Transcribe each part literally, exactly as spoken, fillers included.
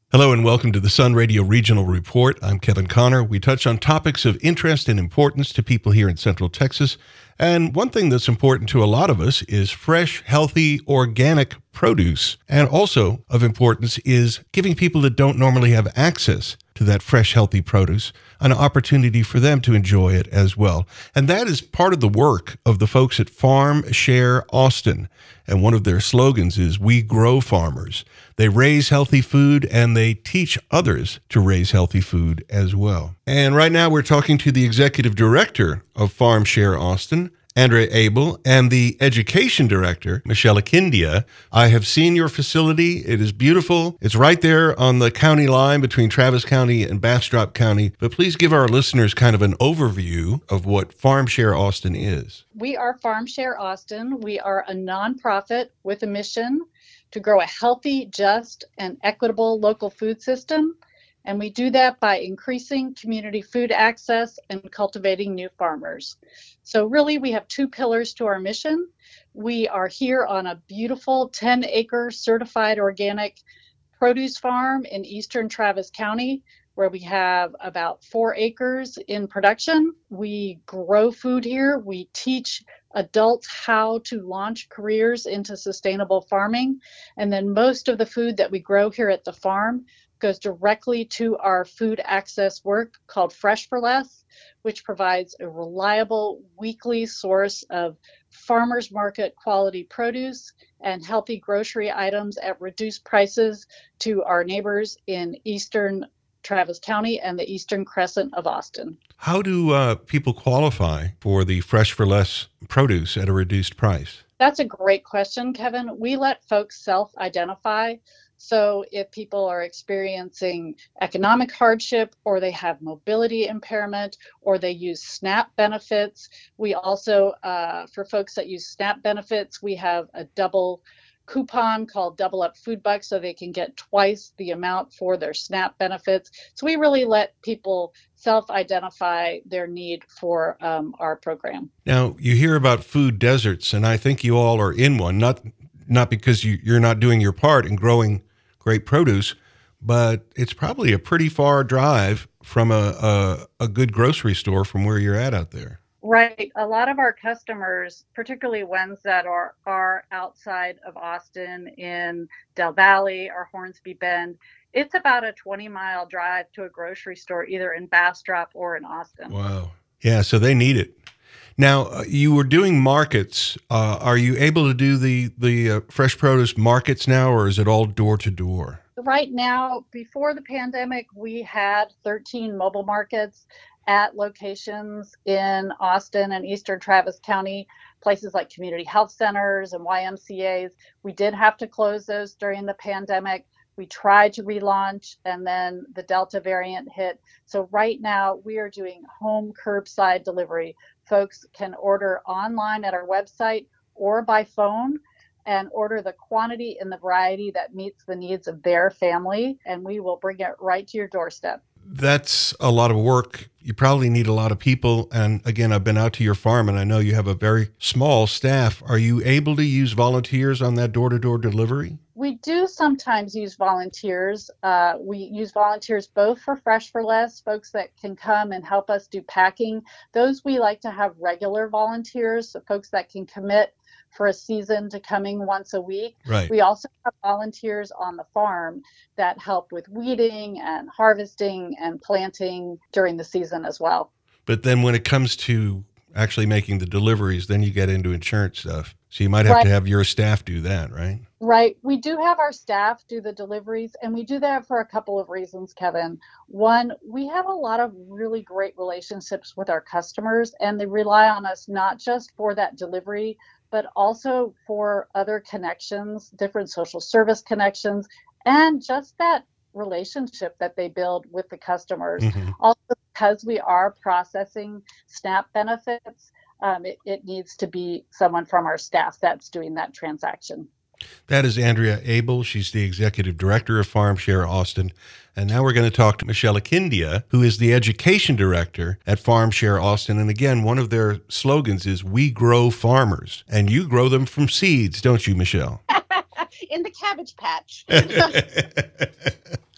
Hello and welcome to the Sun Radio Regional Report. I'm Kevin Connor. We touch on topics of interest and importance to people here in Central Texas. And one thing that's important to a lot of us is fresh, healthy, organic produce. And also of importance is giving people that don't normally have access to that fresh, healthy produce an opportunity for them to enjoy it as well. And that is part of the work of the folks at Farm Share Austin. And one of their slogans is, "We grow farmers." They raise healthy food and they teach others to raise healthy food as well. And right now we're talking to the executive director of Farm Share Austin, Andrea Abel, and the education director, Michelle Akindia. I have seen your facility. It is beautiful. It's right there on the county line between Travis County and Bastrop County. But please give our listeners kind of an overview of what Farm Share Austin is. We are Farm Share Austin. We are a nonprofit with a mission to grow a healthy, just, and equitable local food system. And we do that by increasing community food access and cultivating new farmers. So really, we have two pillars to our mission. We are here on a beautiful ten acre certified organic produce farm in eastern Travis County, where we have about four acres in production. We grow food here. We teach adults how to launch careers into sustainable farming. And then most of the food that we grow here at the farm goes directly to our food access work called Fresh for Less, which provides a reliable weekly source of farmers market quality produce and healthy grocery items at reduced prices to our neighbors in eastern Travis County and the eastern crescent of Austin. How do uh, people qualify for the Fresh for Less produce at a reduced price? That's a great question, Kevin. We let folks self-identify. So if people are experiencing economic hardship, or they have mobility impairment, or they use SNAP benefits, we also, uh, for folks that use SNAP benefits, we have a double coupon called Double Up Food Bucks, so they can get twice the amount for their SNAP benefits. So we really let people self-identify their need for um, our program. Now, you hear about food deserts, and I think you all are in one, not not because you, you're not doing your part in growing great produce, but it's probably a pretty far drive from a, a, a good grocery store from where you're at out there. Right. A lot of our customers, particularly ones that are, are outside of Austin in Del Valley or Hornsby Bend, it's about a twenty mile drive to a grocery store, either in Bastrop or in Austin. Wow. Yeah, so they need it. Now, uh, you were doing markets. Uh, are you able to do the, the uh, fresh produce markets now, or is it all door to door? Right now, before the pandemic, we had thirteen mobile markets at locations in Austin and eastern Travis County, places like community health centers and Y M C As. We did have to close those during the pandemic. We tried to relaunch, and then the Delta variant hit. So right now we are doing home curbside delivery. Folks can order online at our website or by phone and order the quantity and the variety that meets the needs of their family, and we will bring it right to your doorstep. That's a lot of work. You probably need a lot of people. And again, I've been out to your farm and I know you have a very small staff. Are you able to use volunteers on that door-to-door delivery? We do sometimes use volunteers. Uh, we use volunteers both for Fresh for Less, folks that can come and help us do packing. Those we like to have regular volunteers, so folks that can commit for a season to coming once a week. Right. We also have volunteers on the farm that help with weeding and harvesting and planting during the season as well. But then when it comes to actually making the deliveries, then you get into insurance stuff. So you might have right. to have your staff do that, right? Right. We do have our staff do the deliveries, and we do that for a couple of reasons, Kevin. One, we have a lot of really great relationships with our customers, and they rely on us not just for that delivery, but also for other connections, different social service connections, and just that relationship that they build with the customers. Mm-hmm. Also, because we are processing SNAP benefits, um, it, it needs to be someone from our staff that's doing that transaction. That is Andrea Abel. She's the executive director of Farm Share Austin. And now we're going to talk to Michelle Akindia, who is the education director at Farm Share Austin. And again, one of their slogans is, "We grow farmers." And you grow them from seeds, don't you, Michelle? In the cabbage patch.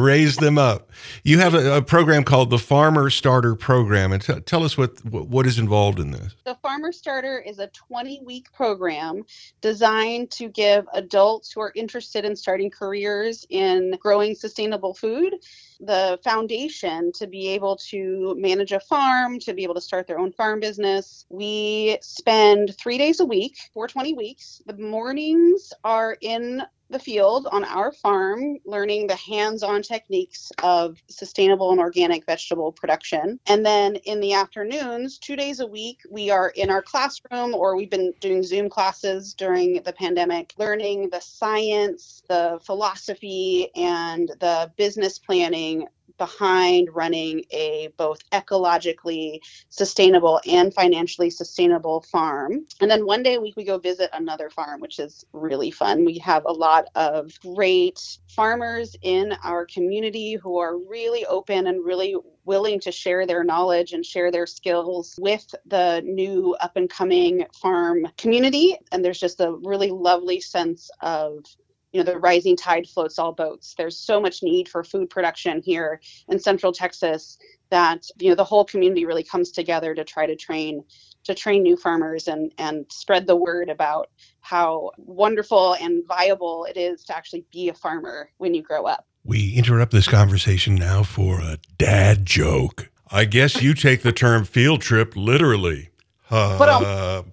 raise them up. You have a, a program called the Farmer Starter Program, and t- tell us what what is involved in this. The Farmer Starter is a twenty-week program designed to give adults who are interested in starting careers in growing sustainable food the foundation to be able to manage a farm, to be able to start their own farm business. We spend three days a week for twenty weeks. The mornings are in the field on our farm, learning the hands-on techniques of sustainable and organic vegetable production. And then in the afternoons, two days a week, we are in our classroom, or we've been doing Zoom classes during the pandemic, learning the science, the philosophy, and the business planning behind running a both ecologically sustainable and financially sustainable farm. And then one day a week we go visit another farm, which is really fun. We have a lot of great farmers in our community who are really open and really willing to share their knowledge and share their skills with the new up and coming farm community. And there's just a really lovely sense of, you know, the rising tide floats all boats. There's so much need for food production here in Central Texas that, you know, the whole community really comes together to try to train to train new farmers and, and spread the word about how wonderful and viable it is to actually be a farmer when you grow up. We interrupt this conversation now for a dad joke. I guess you take the term field trip literally. Uh,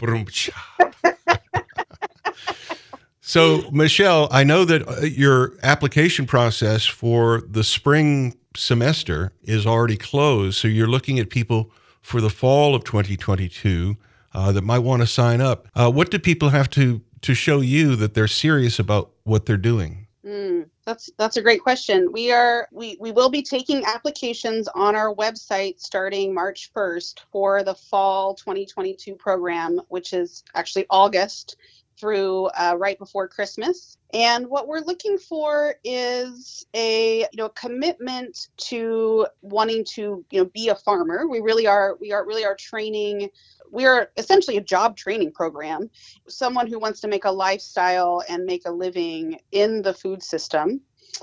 So, Michelle, I know that your application process for the spring semester is already closed. So you're looking at people for the fall of twenty twenty-two uh, that might want to sign up. Uh, what do people have to, to show you that they're serious about what they're doing? Mm, that's that's a great question. We are we, we will be taking applications on our website starting March first for the fall twenty twenty-two program, which is actually August through uh, right before Christmas. And what we're looking for is a, you know, commitment to wanting to, you know, be a farmer. We really are, we are really are training. We are essentially a job training program. Someone who wants to make a lifestyle and make a living in the food system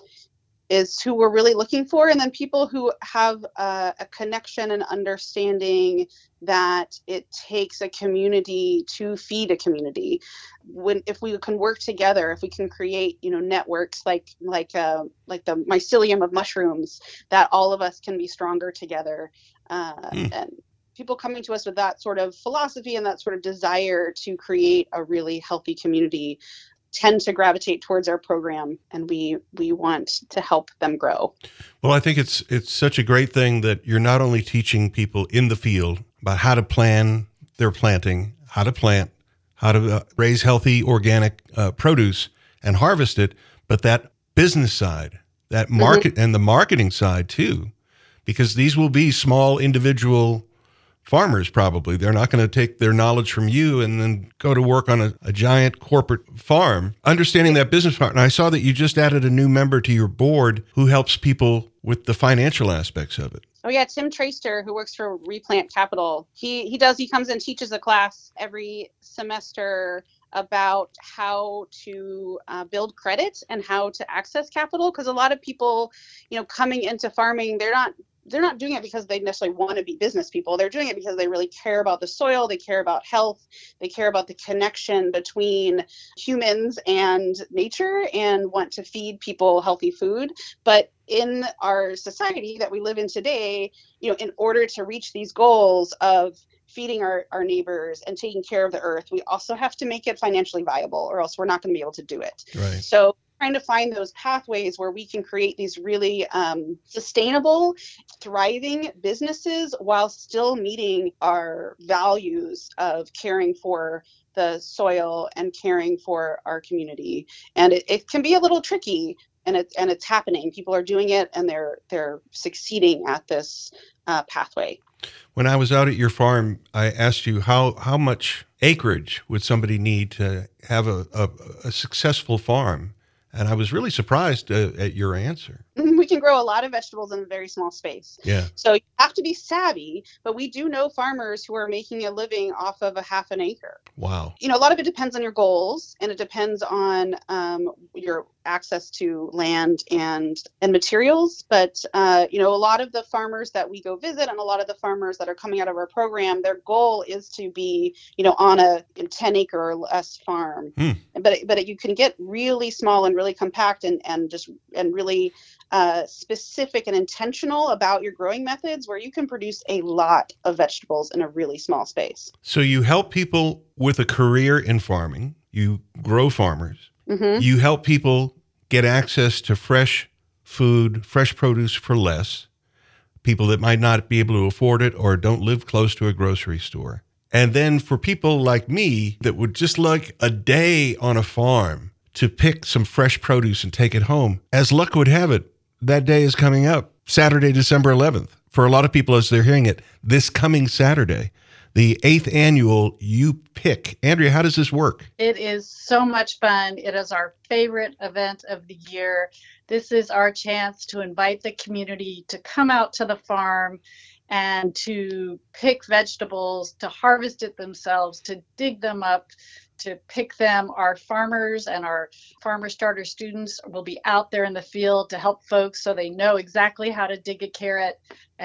is who we're really looking for. And then people who have uh, a connection and understanding that it takes a community to feed a community. When, if we can work together, if we can create, you know, networks like, like, uh, like the mycelium of mushrooms, that all of us can be stronger together. Uh, mm. And people coming to us with that sort of philosophy and that sort of desire to create a really healthy community tend to gravitate towards our program, and we we want to help them grow. Well, I think it's it's such a great thing that you're not only teaching people in the field about how to plan their planting, how to plant, how to uh, raise healthy organic uh, produce and harvest it, but that business side, that market mm-hmm. and the marketing side too, because these will be small individual farmers probably. They're not going to take their knowledge from you and then go to work on a, a giant corporate farm. Understanding that business part. And I saw that you just added a new member to your board who helps people with the financial aspects of it. Oh yeah, Tim Traster, who works for Replant Capital. He he does, he comes and teaches a class every semester about how to uh, build credit and how to access capital. Because a lot of people, you know, coming into farming, they're not they're not doing it because they necessarily want to be business people. They're doing it because they really care about the soil. They care about health. They care about the connection between humans and nature and want to feed people healthy food. But in our society that we live in today, you know, in order to reach these goals of feeding our, our neighbors and taking care of the earth, we also have to make it financially viable, or else we're not going to be able to do it. Right. So trying to find those pathways where we can create these really um, sustainable, thriving businesses while still meeting our values of caring for the soil and caring for our community. And it, it can be a little tricky, and it's and it's happening. People are doing it, and they're they're succeeding at this uh, pathway. When I was out at your farm, I asked you how, how much acreage would somebody need to have a, a, a successful farm? And I was really surprised uh, at your answer. We can grow a lot of vegetables in a very small space. Yeah. So you have to be savvy, but we do know farmers who are making a living off of a half an acre. Wow. You know, a lot of it depends on your goals, and it depends on um, your access to land and and materials. But uh, you know, a lot of the farmers that we go visit and a lot of the farmers that are coming out of our program, their goal is to be, you know, on a ten acre or less farm. Hmm. But but you can get really small and really compact and and just and really uh, specific and intentional about your growing methods, where you can produce a lot of vegetables in a really small space. So you help people with a career in farming. You grow farmers. Mm-hmm. You help people get access to fresh food, fresh produce for less, people that might not be able to afford it or don't live close to a grocery store. And then for people like me that would just like a day on a farm to pick some fresh produce and take it home, as luck would have it, that day is coming up, Saturday, December eleventh. For a lot of people, as they're hearing it, this coming Saturday, the eighth annual You Pick. Andrea, how does this work? It is so much fun. It is our favorite event of the year. This is our chance to invite the community to come out to the farm and to pick vegetables, to harvest it themselves, to dig them up, to pick them. Our farmers and our farmer starter students will be out there in the field to help folks so they know exactly how to dig a carrot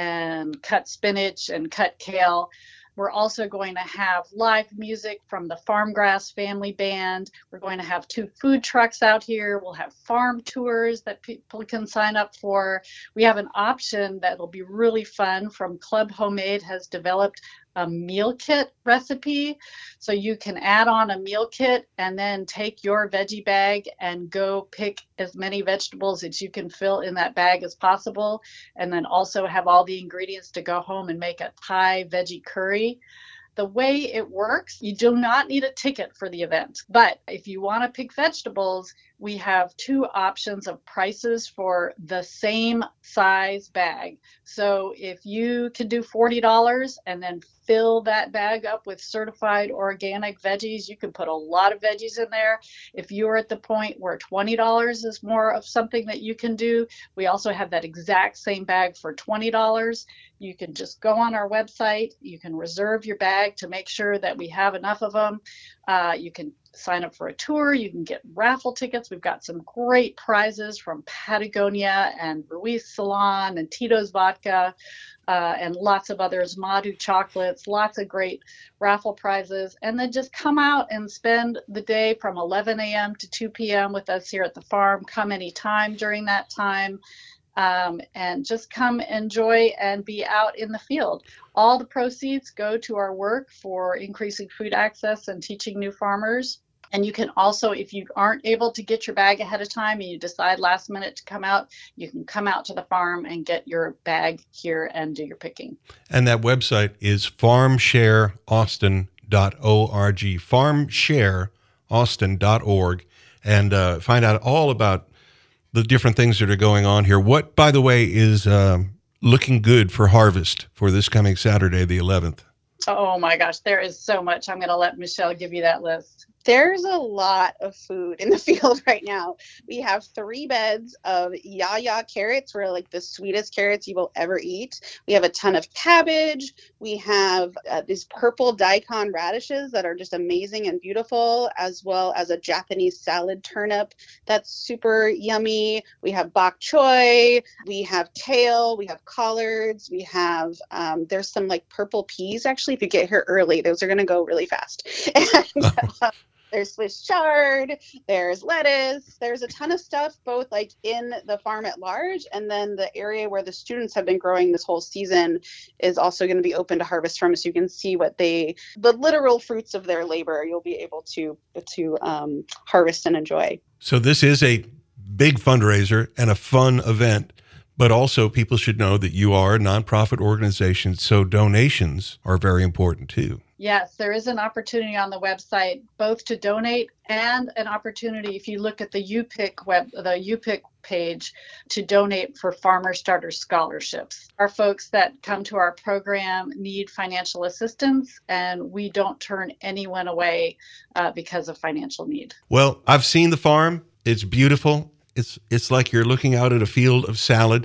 and cut spinach and cut kale. We're also going to have live music from the Farmgrass Family Band. We're going to have two food trucks out here. We'll have farm tours that people can sign up for. We have an option that will be really fun from Club Homemade has developed a meal kit recipe. So you can add on a meal kit and then take your veggie bag and go pick as many vegetables as you can fill in that bag as possible. And then also have all the ingredients to go home and make a Thai veggie curry. The way it works, you do not need a ticket for the event. But if you want to pick vegetables, we have two options of prices for the same size bag. So if you can do forty dollars and then fill that bag up with certified organic veggies, you can put a lot of veggies in there. If you're at the point where twenty dollars is more of something that you can do, we also have that exact same bag for twenty dollars. You can just go on our website. You can reserve your bag to make sure that we have enough of them. Uh, you can sign up for a tour. You can get raffle tickets. We've got some great prizes from Patagonia and Ruiz Salon and Tito's Vodka uh, and lots of others, Madhu chocolates, lots of great raffle prizes. And then just come out and spend the day from eleven a.m. to two p.m. with us here at the farm. Come anytime during that time. Um, and just come enjoy and be out in the field. All the proceeds go to our work for increasing food access and teaching new farmers. And you can also, if you aren't able to get your bag ahead of time and you decide last minute to come out, you can come out to the farm and get your bag here and do your picking. And that website is farm share austin dot org, farm share austin dot org, and uh, find out all about the different things that are going on here. What, by the way, is um, looking good for harvest for this coming Saturday, the eleventh? Oh my gosh, there is so much. I'm going to let Michelle give you that list. There's a lot of food in the field right now. We have three beds of Yaya carrots. We're like the sweetest carrots you will ever eat. We have a ton of cabbage. We have uh, these purple daikon radishes that are just amazing and beautiful, as well as a Japanese salad turnip that's super yummy. We have bok choy. We have kale. We have collards. We have, um, there's some like purple peas, actually, if you get here early. Those are going to go really fast. And, uh, There's Swiss chard, there's lettuce, there's a ton of stuff, both like in the farm at large, and then the area where the students have been growing this whole season is also going to be open to harvest from, so you can see what they, the literal fruits of their labor, you'll be able to, to um, harvest and enjoy. So this is a big fundraiser and a fun event, but also people should know that you are a nonprofit organization, so donations are very important too. Yes, there is an opportunity on the website both to donate and an opportunity, if you look at the You Pick web, the You Pick page, to donate for Farmer Starter scholarships. Our folks that come to our program need financial assistance, and we don't turn anyone away uh, because of financial need. Well, I've seen the farm. It's beautiful. It's it's like you're looking out at a field of salad.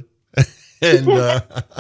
and uh,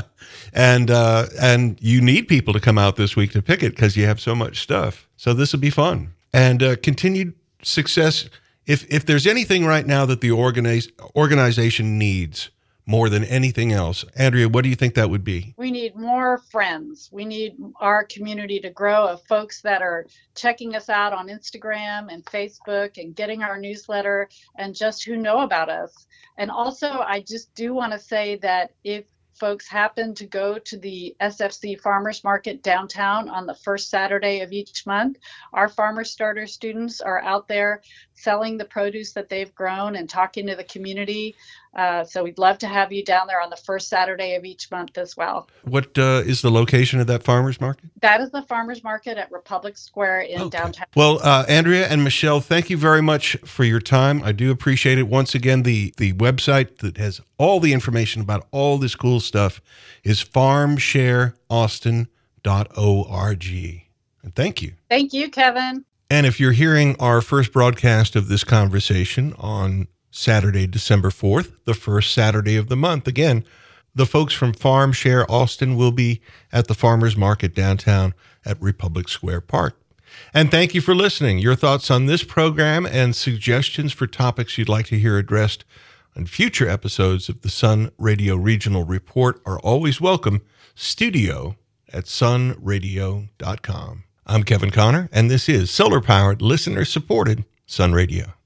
and uh, and you need people to come out this week to pick it because you have so much stuff. So this will be fun. And uh, continued success If if there's anything right now that the organize, organization needs more than anything else, Andrea, what do you think that would be? We need more friends. We need our community to grow of folks that are checking us out on Instagram and Facebook and getting our newsletter and just who know about us. And also, I just do want to say that if folks happen to go to the S F C Farmers Market downtown on the first Saturday of each month, our Farmer Starter students are out there selling the produce that they've grown and talking to the community. Uh, so we'd love to have you down there on the first Saturday of each month as well. What uh, is the location of that farmers market? That is the Farmers Market at Republic Square in okay. downtown. Well, uh, Andrea and Michelle, thank you very much for your time. I do appreciate it. Once again, the, the website that has all the information about all this cool stuff is farm share austin dot org. And thank you. Thank you, Kevin. And if you're hearing our first broadcast of this conversation on Saturday, December fourth, the first Saturday of the month, again, the folks from Farm Share Austin will be at the Farmers Market downtown at Republic Square Park. And thank you for listening. Your thoughts on this program and suggestions for topics you'd like to hear addressed on future episodes of the Sun Radio Regional Report are always welcome. Studio at sun radio dot com. I'm Kevin Connor, and this is solar-powered, listener-supported Sun Radio.